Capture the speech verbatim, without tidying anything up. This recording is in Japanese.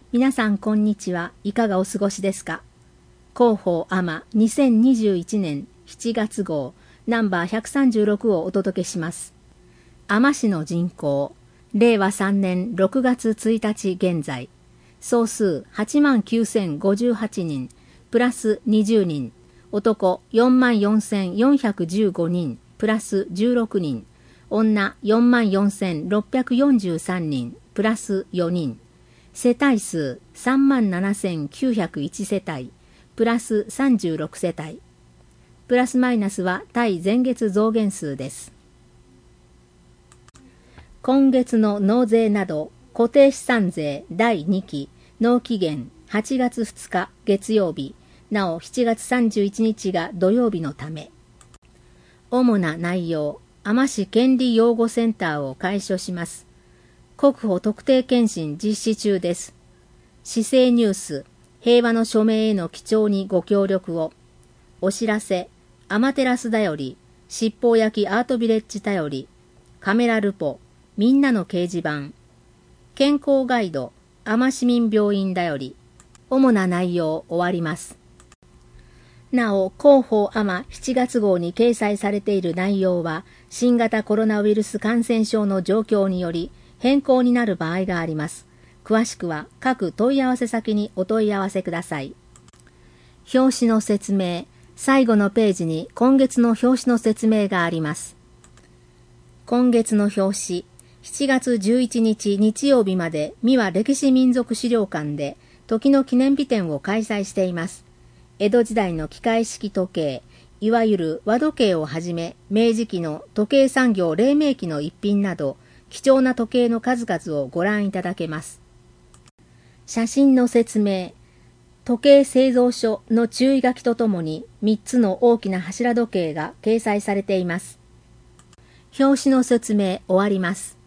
皆さんこんにちは。いかがお過ごしですか？広報アマにせんにじゅういちねんしちがつごうナンバーひゃくさんじゅうろくをお届けします。アマ市の人口、れいわさんねんろくがつついたち現在、総数はちまんきゅうせんごじゅうはちにん、プラスにじゅうにん、男よんまんよんせんよんひゃくじゅうごにん、プラスじゅうろくにん、女よんまんよんせんろっぴゃくよんじゅうさんにん、プラスよにん、世帯数さんまんななせんきゅうひゃくいち世帯、プラスさんじゅうろく世帯。プラスマイナスは対前月増減数です。今月の納税など固定資産税だいにき納期限はちがつふつか月曜日、なおしちがつさんじゅういちにちが土曜日のため。主な内容、アマ市権利擁護センターを開所します。国保特定健診実施中です。市政ニュース、平和の署名への記帳にご協力を。お知らせ、アマテラスだより、七宝焼きアートビレッジだより、カメラルポ、みんなの掲示板、健康ガイド、アマ市民病院だより、主な内容終わります。なお、広報アマしちがつごうに掲載されている内容は、新型コロナウイルス感染症の状況により、変更になる場合があります。詳しくは各問い合わせ先にお問い合わせください。表紙の説明、最後のページに今月の表紙の説明があります。今月の表紙、しちがつじゅういちにち日曜日まで三輪歴史民族資料館で時の記念日展を開催しています。江戸時代の機械式時計、いわゆる和時計をはじめ、明治期の時計産業黎明期の一品など、貴重な時計の数々をご覧いただけます。写真の説明、時計製造所の注意書きとともにみっつの大きな柱時計が掲載されています。表紙の説明終わります。